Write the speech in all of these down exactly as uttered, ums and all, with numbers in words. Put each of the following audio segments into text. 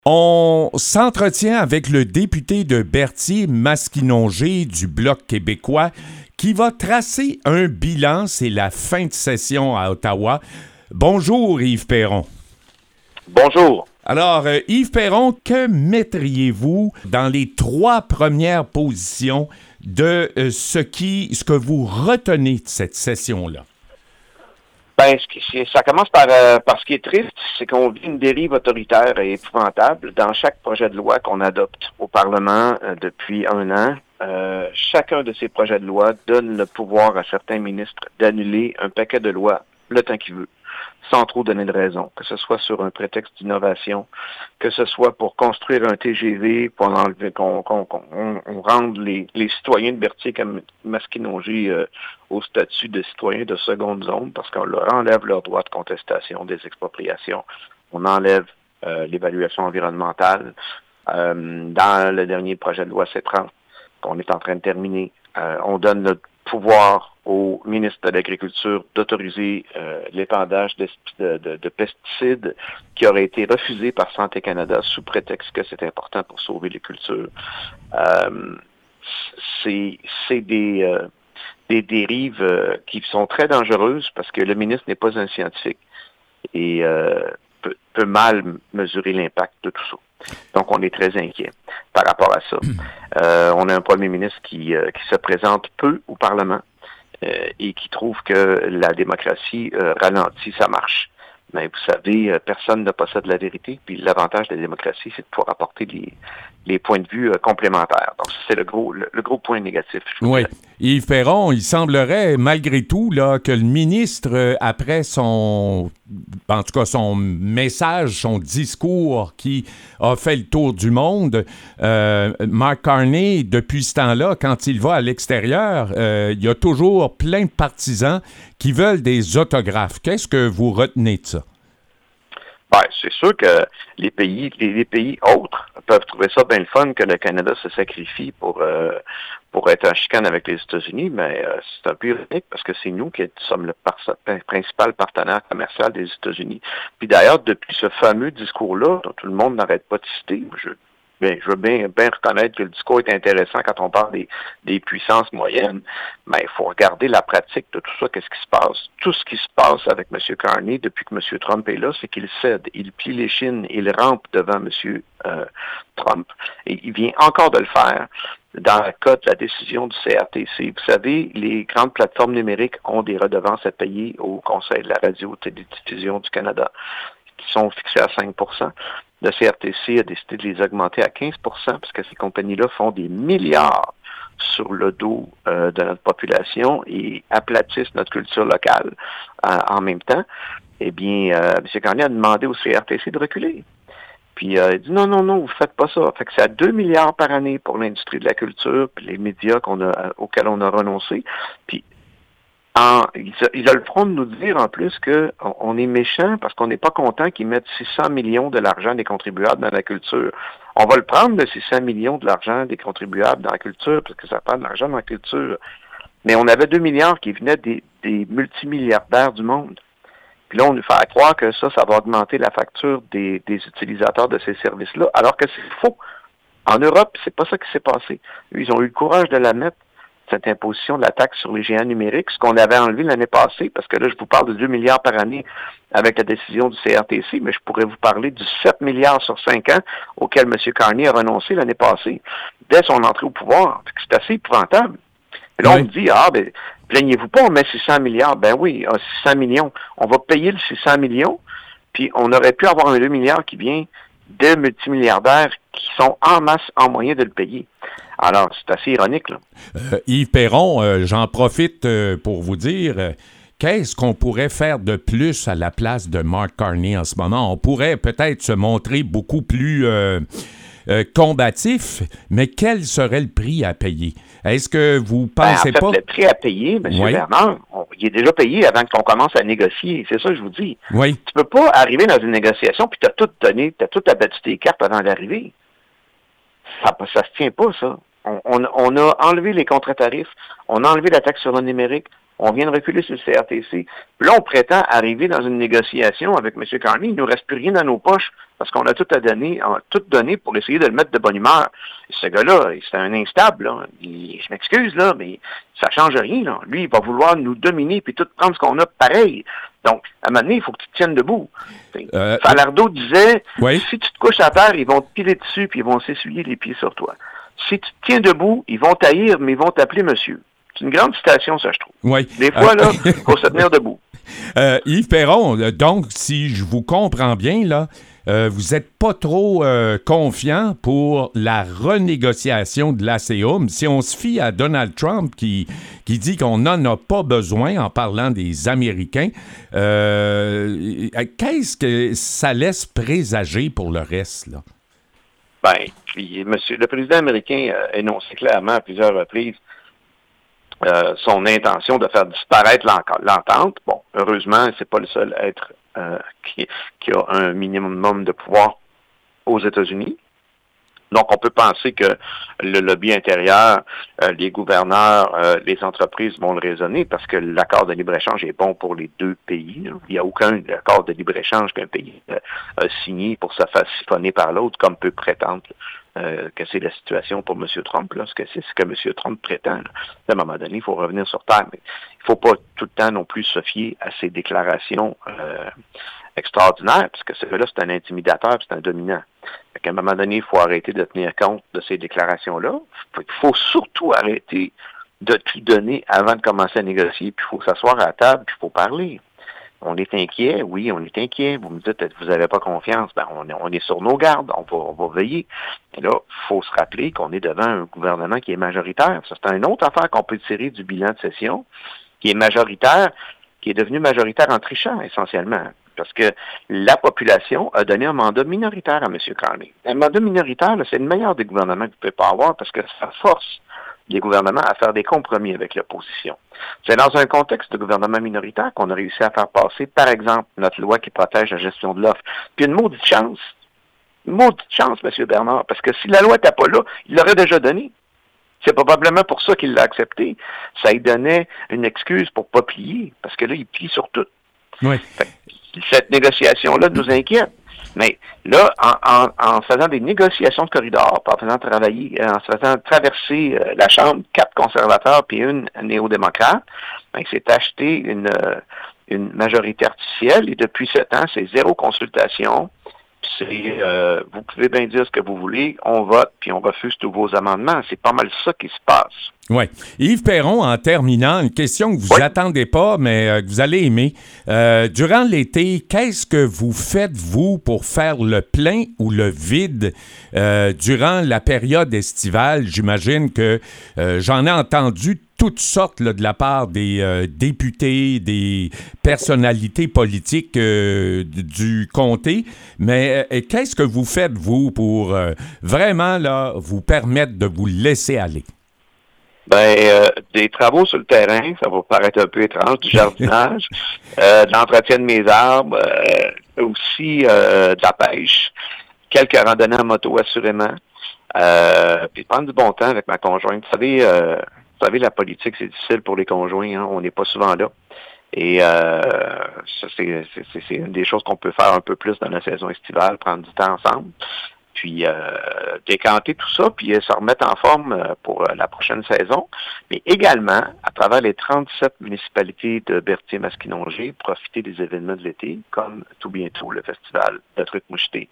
On s'entretient avec le député de Berthier-Maskinongé du Bloc québécois qui va tracer un bilan. C'est la fin de session à Ottawa. Bonjour Yves Perron. Bonjour. Alors, euh, Yves Perron, que mettriez-vous dans les trois premières positions de euh, ce qui, ce que vous retenez de cette session-là? Ben, ce qui, ça commence par, euh, par ce qui est triste, c'est qu'on vit une dérive autoritaire et épouvantable dans chaque projet de loi qu'on adopte au Parlement euh, depuis un an. Euh, chacun de ces projets de loi donne le pouvoir à certains ministres d'annuler un paquet de lois le temps qu'ils veulent, sans trop donner de raison, que ce soit sur un prétexte d'innovation, que ce soit pour construire un T G V, pour enlever, qu'on, qu'on, qu'on on rende les, les citoyens de Berthier-Maskinongé euh, au statut de citoyens de seconde zone, parce qu'on leur enlève leur droit de contestation des expropriations, on enlève euh, l'évaluation environnementale. Euh, dans le dernier projet de loi C trente, qu'on est en train de terminer, euh, on donne le pouvoir au ministre de l'Agriculture d'autoriser euh, l'épandage de, de, de, de pesticides qui aurait été refusé par Santé Canada sous prétexte que c'est important pour sauver les cultures. Euh, c'est, c'est des, euh, des dérives euh, qui sont très dangereuses parce que le ministre n'est pas un scientifique et euh, peut, peut mal mesurer l'impact de tout ça. Donc, on est très inquiet par rapport à ça. Euh, on a un premier ministre qui, euh, qui se présente peu au Parlement euh, et qui trouve que la démocratie euh, ralentit sa marche. Mais vous savez, euh, personne ne possède la vérité. Puis l'avantage de la démocratie, c'est de pouvoir apporter les, les points de vue euh, complémentaires. Donc, c'est le gros, le, le gros point négatif. Oui. Yves Perron, il semblerait, malgré tout, là, que le ministre, euh, après son, en tout cas, son message, son discours qui a fait le tour du monde, euh, Mark Carney, depuis ce temps-là, quand il va à l'extérieur, euh, il y a toujours plein de partisans qui veulent des autographes. Qu'est-ce que vous retenez de ça? Ben, c'est sûr que les pays, les, les pays autres peuvent trouver ça bien le fun que le Canada se sacrifie pour euh, pour être en chicane avec les États-Unis, mais euh, c'est un peu ironique parce que c'est nous qui sommes le par- principal partenaire commercial des États-Unis. Puis d'ailleurs, depuis ce fameux discours-là, dont tout le monde n'arrête pas de citer, je Bien, je veux bien, bien reconnaître que le discours est intéressant quand on parle des, des puissances moyennes, mais il faut regarder la pratique de tout ça, qu'est-ce qui se passe. Tout ce qui se passe avec M. Carney depuis que M. Trump est là, c'est qu'il cède, il plie les chines, il rampe devant M. Euh, Trump. Et il vient encore de le faire dans le cas de la décision du C R T C. Vous savez, les grandes plateformes numériques ont des redevances à payer au Conseil de la radio-télédiffusion du Canada, qui sont fixées à cinq pour cent. Le C R T C a décidé de les augmenter à quinze pour cent parce que ces compagnies-là font des milliards sur le dos euh, de notre population et aplatissent notre culture locale euh, en même temps. Eh bien, euh, M. Carney a demandé au C R T C de reculer. Puis euh, il dit non, non, non, vous faites pas ça. Fait que c'est à deux milliards par année pour l'industrie de la culture, puis les médias qu'on a, auxquels on a renoncé. Puis En, ils, ils ont le front de nous dire en plus que on est méchant parce qu'on n'est pas content qu'ils mettent six cents millions de l'argent des contribuables dans la culture. On va le prendre de six cents millions de l'argent des contribuables dans la culture parce que ça prend de l'argent dans la culture. Mais on avait deux milliards qui venaient des, des multimilliardaires du monde. Puis là, on nous fait croire que ça, ça va augmenter la facture des, des utilisateurs de ces services-là, alors que c'est faux. En Europe, c'est pas ça qui s'est passé. Eux, ils ont eu le courage de la mettre, cette imposition de la taxe sur les géants numériques, ce qu'on avait enlevé l'année passée, parce que là, je vous parle de deux milliards par année avec la décision du C R T C, mais je pourrais vous parler du sept milliards sur cinq ans auquel M. Carney a renoncé l'année passée, dès son entrée au pouvoir. C'est assez épouvantable. Et là, oui. On me dit, ah, ben, plaignez-vous pas, on met six cents milliards. Ben oui, six cents millions. On va payer le six cents millions, puis on aurait pu avoir un deux milliards qui vient des multimilliardaires qui sont en masse en moyen de le payer. Alors, c'est assez ironique, là. Euh, Yves Perron, euh, j'en profite euh, pour vous dire, euh, qu'est-ce qu'on pourrait faire de plus à la place de Mark Carney en ce moment? On pourrait peut-être se montrer beaucoup plus euh, euh, combatif, mais quel serait le prix à payer? Est-ce que vous pensez ben, en fait, pas... le prix à payer, M. Oui. Bernard, on, il est déjà payé avant qu'on commence à négocier. C'est ça que je vous dis. Oui. Tu peux pas arriver dans une négociation puis tu as tout donné, tu as tout abattu tes cartes avant d'arriver. Ça, ça se tient pas, ça. On, on, on a enlevé les contre-tarifs, on a enlevé la taxe sur le numérique, on vient de reculer sur le C R T C. Puis là, on prétend arriver dans une négociation avec M. Carney. Il ne nous reste plus rien dans nos poches parce qu'on a tout à donner, tout donné pour essayer de le mettre de bonne humeur. Et ce gars-là, c'est un instable, là. Il, je m'excuse, là, mais ça change rien, là. Lui, il va vouloir nous dominer puis tout prendre ce qu'on a pareil. Donc, à un moment donné, il faut que tu te tiennes debout. Euh, Falardeau disait, oui. Si tu te couches à terre, ils vont te piler dessus puis ils vont s'essuyer les pieds sur toi. Si tu te tiens debout, ils vont t'haïr, mais ils vont t'appeler monsieur. C'est une grande citation, ça, je trouve. Oui. Des fois, là, il faut se tenir debout. Euh, Yves Perron, donc, si je vous comprends bien, là, euh, vous n'êtes pas trop euh, confiant pour la renégociation de l'A C A U M. Si on se fie à Donald Trump qui, qui dit qu'on n'en a pas besoin en parlant des Américains, euh, qu'est-ce que ça laisse présager pour le reste, là? Ben, puis, monsieur, le président américain a énoncé clairement à plusieurs reprises euh, son intention de faire disparaître l'entente. Bon, heureusement, c'est pas le seul être euh, qui, qui a un minimum de pouvoir aux États-Unis. Donc, on peut penser que le lobby intérieur, euh, les gouverneurs, euh, les entreprises vont le raisonner parce que l'accord de libre-échange est bon pour les deux pays. Là. Il n'y a aucun accord de libre-échange qu'un pays euh, a signé pour se faire siphonner par l'autre, comme peut prétendre euh, que c'est la situation pour M. Trump. Là, ce que c'est ce que M. Trump prétend. Là. À un moment donné, il faut revenir sur terre. Mais il ne faut pas tout le temps non plus se fier à ces déclarations euh, extraordinaires, parce que ce gars-là, c'est un intimidateur, c'est un dominant. À un moment donné, il faut arrêter de tenir compte de ces déclarations-là. Il faut surtout arrêter de tout donner avant de commencer à négocier, puis il faut s'asseoir à la table, puis il faut parler. On est inquiet, oui, on est inquiet. Vous me dites que vous n'avez pas confiance. Ben, on est, on est sur nos gardes, on va, on va veiller. Et là, il faut se rappeler qu'on est devant un gouvernement qui est majoritaire. Ça, c'est une autre affaire qu'on peut tirer du bilan de session, qui est majoritaire, qui est devenu majoritaire en trichant, essentiellement. Parce que la population a donné un mandat minoritaire à M. Carney. Un mandat minoritaire, là, c'est le meilleur des gouvernements que vous ne pouvez pas avoir parce que ça force les gouvernements à faire des compromis avec l'opposition. C'est dans un contexte de gouvernement minoritaire qu'on a réussi à faire passer, par exemple, notre loi qui protège la gestion de l'offre. Puis une maudite chance, une maudite chance, M. Bernard, parce que si la loi n'était pas là, il l'aurait déjà donné. C'est probablement pour ça qu'il l'a accepté. Ça lui donnait une excuse pour ne pas plier, parce que là, il plie sur tout. Oui. Fait, cette négociation-là nous inquiète. Mais là, en, en, en faisant des négociations de corridor, en faisant travailler, en faisant traverser euh, la Chambre quatre conservateurs puis une néo-démocrate, ben, c'est acheté une, euh, une majorité artificielle et depuis sept ans, c'est zéro consultation. C'est, euh, vous pouvez bien dire ce que vous voulez, on vote puis on refuse tous vos amendements. C'est pas mal ça qui se passe. Oui. Yves Perron, en terminant, une question que vous oui. attendez pas, mais euh, que vous allez aimer. Euh, durant l'été, qu'est-ce que vous faites, vous, pour faire le plein ou le vide euh, durant la période estivale? J'imagine que euh, j'en ai entendu toutes sortes là, de la part des euh, députés, des personnalités politiques euh, du comté. Mais euh, qu'est-ce que vous faites, vous, pour euh, vraiment là, vous permettre de vous laisser aller? Ben, euh, des travaux sur le terrain, ça va paraître un peu étrange, du jardinage, euh, de l'entretien de mes arbres, euh, aussi euh, de la pêche, quelques randonnées en moto assurément, euh, puis prendre du bon temps avec ma conjointe. Vous savez, euh, vous savez, la politique, c'est difficile pour les conjoints, hein? On n'est pas souvent là. Et euh, ça, c'est, c'est, c'est une des choses qu'on peut faire un peu plus dans la saison estivale, prendre du temps ensemble. Puis euh, décanter tout ça, puis euh, se remettre en forme euh, pour euh, la prochaine saison. Mais également, à travers les trente-sept municipalités de Berthier-Masquinongé, profiter des événements de l'été, comme tout bientôt le festival de trucs mouchetés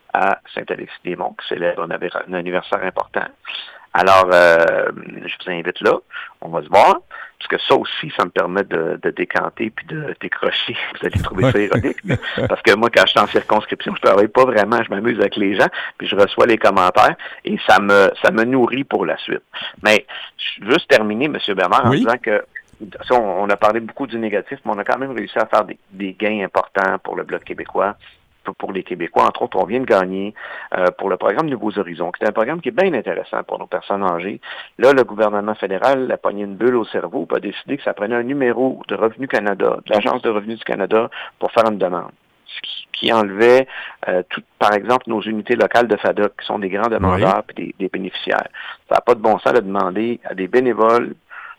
à Saint-Alexis-des-Monts, qui célèbre un, un anniversaire important. Alors, euh, je vous invite là, on va se voir, parce que ça aussi, ça me permet de, de décanter puis de décrocher. Vous allez trouver ça ironique, mais, parce que moi, quand je suis en circonscription, je travaille pas vraiment, je m'amuse avec les gens, puis je reçois les commentaires, et ça me ça me nourrit pour la suite. Mais, je veux juste terminer, M. Bernard, en oui? disant que ça, on, on a parlé beaucoup du négatif, mais on a quand même réussi à faire des, des gains importants pour le Bloc québécois, pour les Québécois. Entre autres, on vient de gagner euh, pour le programme Nouveaux Horizons, qui est un programme qui est bien intéressant pour nos personnes âgées. Là, le gouvernement fédéral a pogné une bulle au cerveau et a décidé que ça prenait un numéro de Revenu Canada, de l'Agence de revenus du Canada, pour faire une demande. Ce qui, qui enlevait, euh, tout, par exemple, nos unités locales de F A D O C, qui sont des grands demandeurs et des, des bénéficiaires. Ça n'a pas de bon sens de demander à des bénévoles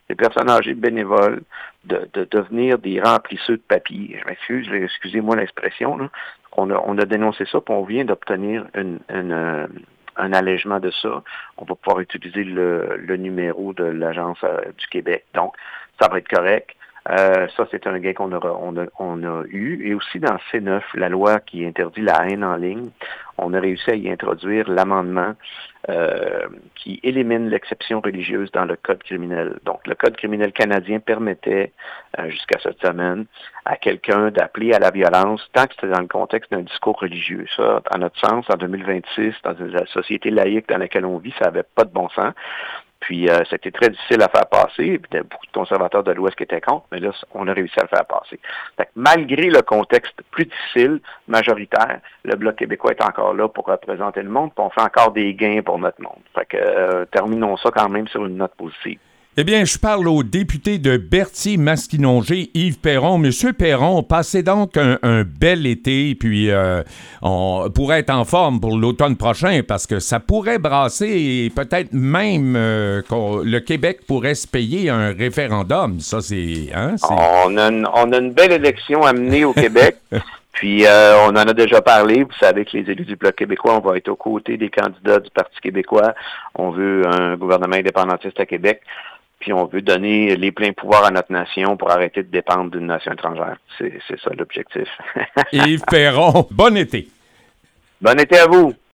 les personnes âgées bénévoles de, de devenir des remplisseurs de papier. Je m'excuse, excusez-moi l'expression, là. On a, on a dénoncé ça, puis on vient d'obtenir une, une, euh, un allègement de ça. On va pouvoir utiliser le, le numéro de l'Agence euh, du Québec. Donc, ça va être correct. Euh, ça, c'est un gain qu'on aura, on a, on a eu. Et aussi dans C neuf, la loi qui interdit la haine en ligne, on a réussi à y introduire l'amendement euh, qui élimine l'exception religieuse dans le Code criminel. Donc, le Code criminel canadien permettait, euh, jusqu'à cette semaine, à quelqu'un d'appeler à la violence tant que c'était dans le contexte d'un discours religieux. Ça, à notre sens, en deux mille vingt-six, dans la société laïque dans laquelle on vit, ça n'avait pas de bon sens. Puis, euh, c'était très difficile à faire passer. Puis, il y a beaucoup de conservateurs de l'Ouest qui étaient contre, mais là, on a réussi à le faire passer. Fait que malgré le contexte plus difficile, majoritaire, le Bloc québécois est encore là pour représenter le monde, puis on fait encore des gains pour notre monde. Fait que, euh, terminons ça quand même sur une note positive. Eh bien, je parle au député de Berthier-Masquinongé, Yves Perron. Monsieur Perron, passez donc un, un bel été, puis euh, on pourrait être en forme pour l'automne prochain, parce que ça pourrait brasser et peut-être même euh, que le Québec pourrait se payer un référendum. Ça, c'est... Hein, c'est... On, a une, on a une belle élection à mener au Québec. Puis, euh, on en a déjà parlé. Vous savez que les élus du Bloc québécois, on va être aux côtés des candidats du Parti québécois. On veut un gouvernement indépendantiste à Québec. Puis on veut donner les pleins pouvoirs à notre nation pour arrêter de dépendre d'une nation étrangère. C'est, c'est ça l'objectif. Yves Perron, bon été. Bon été à vous.